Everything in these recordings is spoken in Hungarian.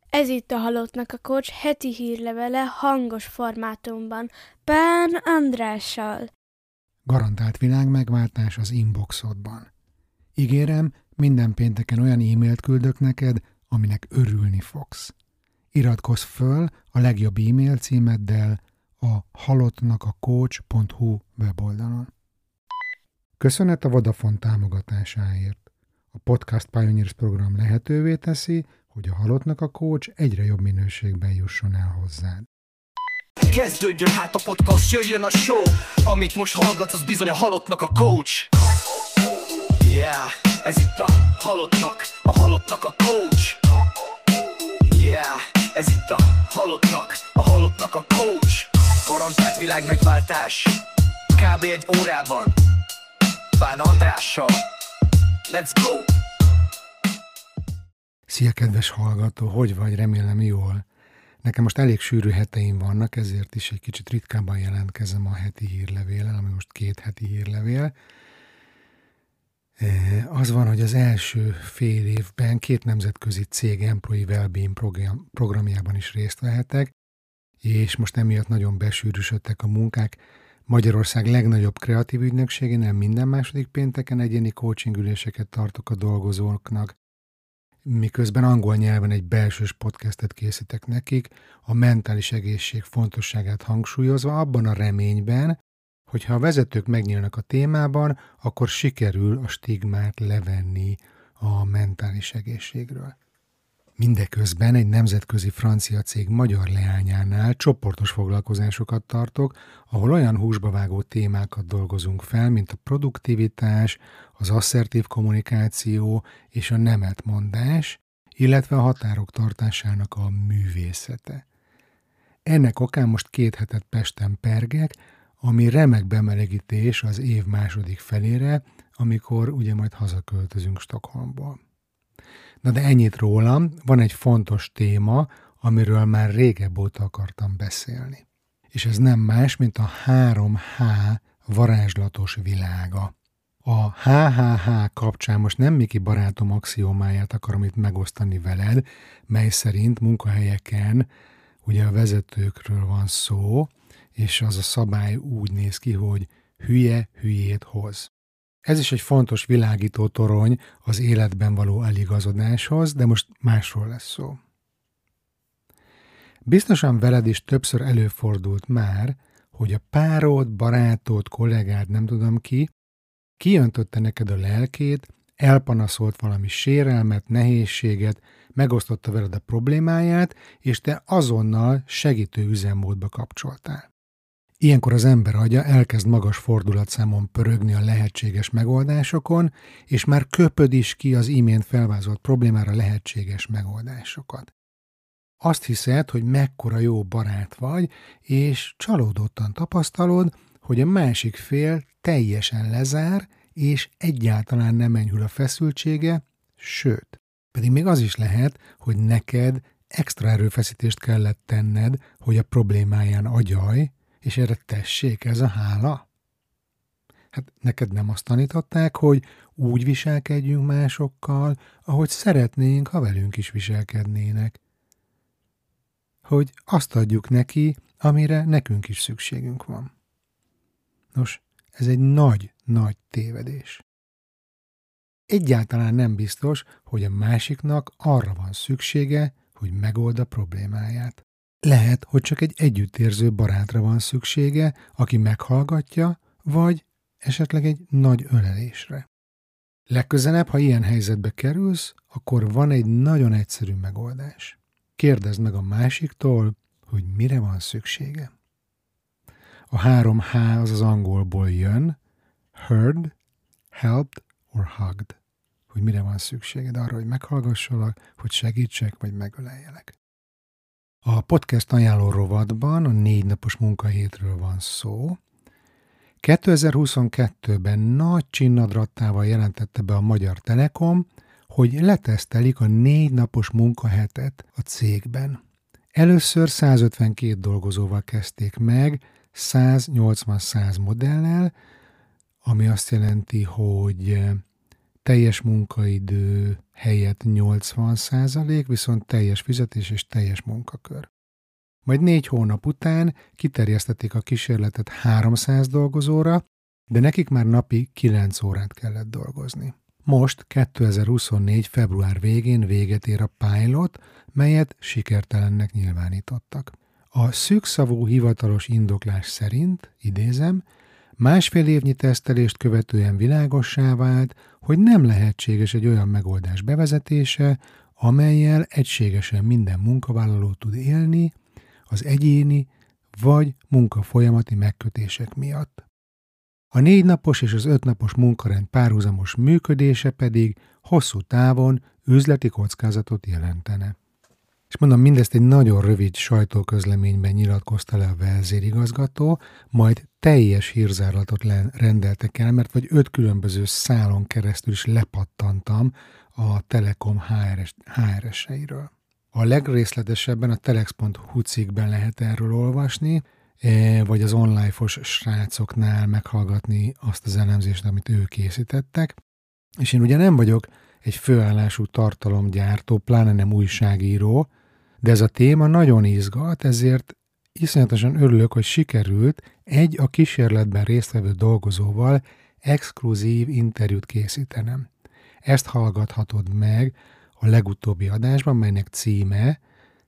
Ez itt a Halottnak a Coach heti hírlevele hangos formátumban, Pán Andrással. Garantált világmegváltás az inboxodban. Ígérem, minden pénteken olyan e-mailt küldök neked, aminek örülni fogsz. Iratkozz föl a legjobb e-mail címeddel a halottnakacoach.hu weboldalon. Köszönet a Vodafone támogatásáért. A Podcast Pioneers program lehetővé teszi, hogy a Halottnak a Coach egyre jobb minőségben jusson el hozzád. Kezdődjön hát a podcast, jöjjön a show. Amit most hallgatsz, az bizony a Halottnak a Coach. Yeah, ez itt a Halottnak a Coach. Yeah, ez itt a Halottnak a Coach. Garantált világmegváltás, kb. egy órában, Pán Andrással. Let's go! Szia, kedves hallgató! Hogy vagy? Remélem jól. Nekem most elég sűrű heteim vannak, ezért is egy kicsit ritkábban jelentkezem a heti hírlevéllel, ami most 2 heti hírlevél. Az van, hogy az első fél évben 2 nemzetközi cég Employee Wellbeing programjában is részt vehetek, és most emiatt nagyon besűrűsödtek a munkák. Magyarország legnagyobb kreatív ügynökségénél minden második pénteken egyéni coaching üléseket tartok a dolgozóknak, miközben angol nyelven egy belsős podcastet készítek nekik, a mentális egészség fontosságát hangsúlyozva, abban a reményben, hogy ha a vezetők megnyílnak a témában, akkor sikerül a stigmát levenni a mentális egészségről. Mindeközben egy nemzetközi francia cég magyar leányánál csoportos foglalkozásokat tartok, ahol olyan húsba vágó témákat dolgozunk fel, mint a produktivitás, az asszertív kommunikáció és a nemetmondás, illetve a határok tartásának a művészete. Ennek okán most 2 hetet Pesten pergek, ami remek bemelegítés az év második felére, amikor ugye majd hazaköltözünk Stockholmból. Na de ennyit rólam, van egy fontos téma, amiről már régebb óta akartam beszélni. És ez nem más, mint a 3H varázslatos világa. A HHH kapcsán most nem Miki barátom axiómáját akarom itt megosztani veled, mely szerint munkahelyeken ugye a vezetőkről van szó, és az a szabály úgy néz ki, hogy hülye hülyét hoz. Ez is egy fontos világító torony az életben való eligazodáshoz, de most másról lesz szó. Biztosan veled is többször előfordult már, hogy a párod, barátod, kollégád, nem tudom ki, kijöntötte neked a lelkét, elpanaszolt valami sérelmet, nehézséget, megosztotta veled a problémáját, és te azonnal segítő üzemmódba kapcsoltál. Ilyenkor az ember agya elkezd magas fordulatszámon pörögni a lehetséges megoldásokon, és már köpöd is ki az imént felvázolt problémára lehetséges megoldásokat. Azt hiszed, hogy mekkora jó barát vagy, és csalódottan tapasztalod, hogy a másik fél teljesen lezár, és egyáltalán nem enyhül a feszültsége, sőt, pedig még az is lehet, hogy neked extra erőfeszítést kellett tenned, hogy a problémáján agyalj, és erre tessék, ez a hála? Hát neked nem azt tanították, hogy úgy viselkedjünk másokkal, ahogy szeretnénk, ha velünk is viselkednének. Hogy azt adjuk neki, amire nekünk is szükségünk van. Nos, ez egy nagy tévedés. Egyáltalán nem biztos, hogy a másiknak arra van szüksége, hogy megold a problémáját. Lehet, hogy csak egy együttérző barátra van szüksége, aki meghallgatja, vagy esetleg egy nagy ölelésre. Legközelebb, ha ilyen helyzetbe kerülsz, akkor van egy nagyon egyszerű megoldás. Kérdezd meg a másiktól, hogy mire van szüksége. A 3H az angolból jön, heard, helped or hugged. Hogy mire van szükséged arra, hogy meghallgassalak, hogy segítsek, vagy megöleljelek. A podcast ajánló rovatban a 4 napos munkahétről van szó. 2022-ben nagy csinnadrattával jelentette be a Magyar Telekom, hogy letesztelik a 4 napos munkahetet a cégben. Először 152 dolgozóval kezdték meg, 180-100 modellel, ami azt jelenti, hogy teljes munkaidő helyett 80%, viszont teljes fizetés és teljes munkakör. Majd 4 hónap után kiterjesztették a kísérletet 300 dolgozóra, de nekik már napi 9 órát kellett dolgozni. Most 2024. február végén véget ér a pilot, melyet sikertelennek nyilvánítottak. A szűkszavú hivatalos indoklás szerint, idézem, 1,5 évnyi tesztelést követően világossá vált, hogy nem lehetséges egy olyan megoldás bevezetése, amellyel egységesen minden munkavállaló tud élni az egyéni vagy munkafolyamati megkötések miatt. A 4 napos és az 5 napos munkarend párhuzamos működése pedig hosszú távon üzleti kockázatot jelentene. És mondom, mindezt egy nagyon rövid sajtóközleményben nyilatkozta le a vezérigazgató, majd teljes hírzárlatot rendeltek el, mert vagy 5 különböző szálon keresztül is lepattantam a Telekom HRS-eiről. A legrészletesebben a telex.hu cikkben lehet erről olvasni, vagy az online-os srácoknál meghallgatni azt az elemzést, amit ők készítettek. És én ugye nem vagyok egy főállású tartalomgyártó, pláne nem újságíró, de ez a téma nagyon izgat, ezért iszonyatosan örülök, hogy sikerült egy a kísérletben résztvevő dolgozóval exkluzív interjút készítenem. Ezt hallgathatod meg a legutóbbi adásban, melynek címe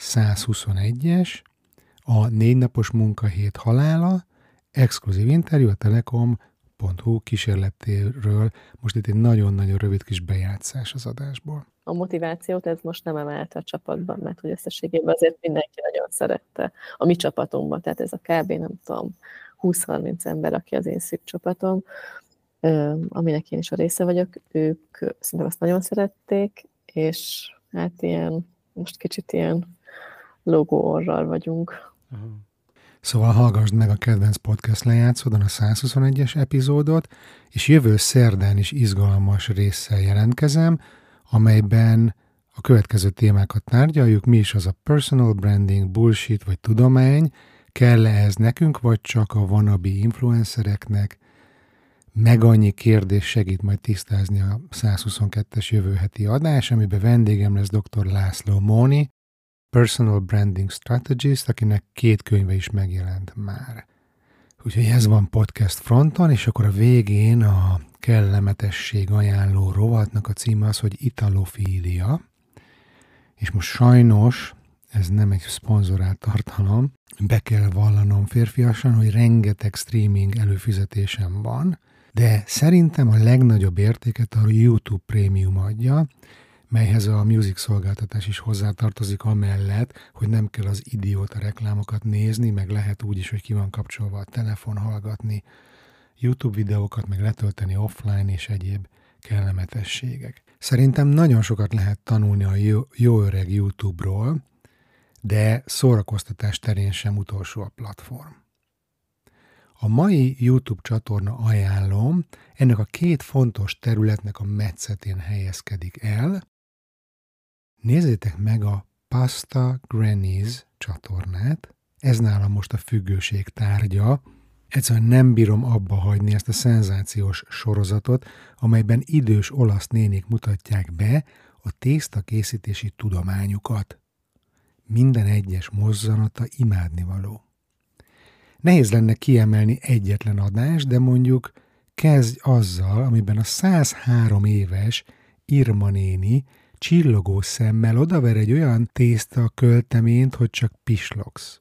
121-es, a 4 napos munkahét halála, exkluzív interjú a Telekom.hu kísérletéről. Most itt egy nagyon-nagyon rövid kis bejátszás az adásból. A motivációt ez most nem emelte a csapatban, mert hogy összességében azért mindenki nagyon szerette a mi csapatunkban, tehát ez a kb. Nem tudom, 20-30 ember, aki az én szűk csapatom, aminek én is a része vagyok, ők szerintem azt nagyon szerették, és hát most kicsit ilyen logóorral vagyunk. Szóval hallgassd meg a kedvenc podcast lejátszódon a 121-es epizódot, és jövő szerdán is izgalmas résszel jelentkezem, amelyben a következő témákat tárgyaljuk, mi is az a personal branding, bullshit vagy tudomány, kell-e ez nekünk, vagy csak a wannabe influencereknek, meg annyi kérdés segít majd tisztázni a 122-es jövő heti adás, amiben vendégem lesz dr. László Móni, Personal Branding Strategist, akinek 2 könyve is megjelent már. Úgyhogy ez van podcast fronton, és akkor a végén a kellemetesség ajánló rovatnak a címe az, hogy italofília. És most sajnos, ez nem egy szponzorált tartalom, be kell vallanom férfiasan, hogy rengeteg streaming előfizetésem van, de szerintem a legnagyobb értéket a YouTube Premium adja, melyhez a music szolgáltatás is hozzátartozik amellett, hogy nem kell az idióta reklámokat nézni, meg lehet úgy is, hogy ki van kapcsolva a telefon, hallgatni YouTube videókat, meg letölteni offline és egyéb kellemetességek. Szerintem nagyon sokat lehet tanulni a jó öreg YouTube-ról, de szórakoztatás terén sem utolsó a platform. A mai YouTube csatorna ajánlom ennek a 2 fontos területnek a metszetén helyezkedik el. Nézzétek meg a Pasta Grannies csatornát, ez nálam most a függőség tárgya. Egyszerűen nem bírom abba hagyni ezt a szenzációs sorozatot, amelyben idős olasz nénik mutatják be a tésztakészítési tudományukat. Minden egyes mozzanata imádnivaló. Nehéz lenne kiemelni egyetlen adást, de mondjuk kezdj azzal, amiben a 103 éves Irma néni csillogó szemmel odaver egy olyan tészta költeményt, hogy csak pislogsz.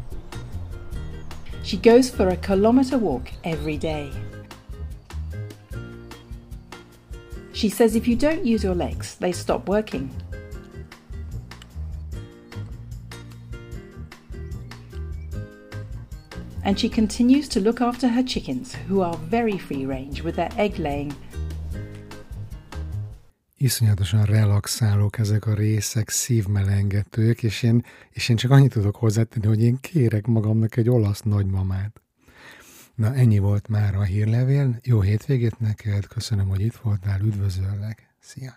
She goes for a kilometre walk every day. She says if you don't use your legs, they stop working. And she continues to look after her chickens, who are very free range with their egg laying. Iszonyatosan relaxálók ezek a részek, szívmelengetők, és én csak annyit tudok hozzátenni, hogy én kérek magamnak egy olasz nagymamát. Na, ennyi volt már a hírlevél. Jó hétvégét neked, köszönöm, hogy itt voltál, üdvözöllek. Szia!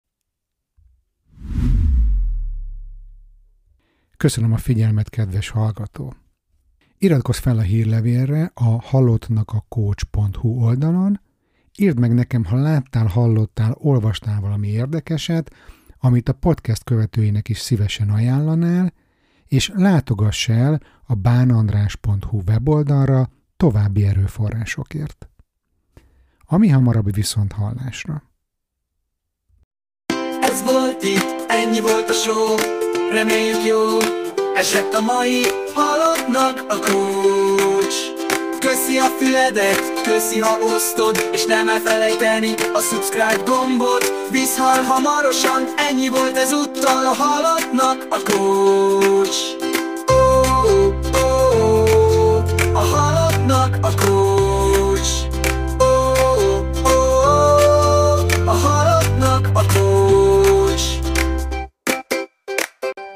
Köszönöm a figyelmet, kedves hallgató! Iratkozz fel a hírlevélre a halottnakacoach.hu oldalon, Írd meg nekem, ha láttál, hallottál, olvastál valami érdekeset, amit a podcast követőinek is szívesen ajánlanál, és látogass el a bánandrás.hu weboldalra további erőforrásokért. Ami hamarabbi viszonthallásra. Ez volt itt, ennyi volt a show, reméljük jó esett a mai halottnak a coach. Köszi a füledet, köszi ha osztod, és nem elfelejteni a subscribe gombot. Visszhall hamarosan, ennyi volt ezúttal a halottnak a coach.